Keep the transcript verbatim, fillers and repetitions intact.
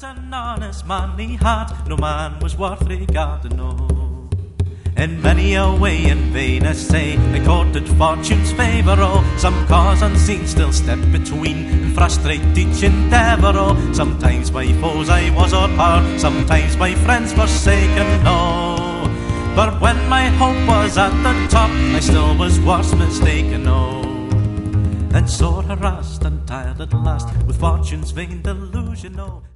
an honest man he had, no man was worth regarding, no. In many a way in vain essay, I courted fortune's favour, oh. Some cause unseen still stepped between, and frustrate each endeavour, oh. Sometimes by foes I was o'erpowered, sometimes by friends forsaken, no. But when my hope was at the top, I still was worse mistaken, oh. Then sore harassed and tired at last, with fortune's vain delusion, oh.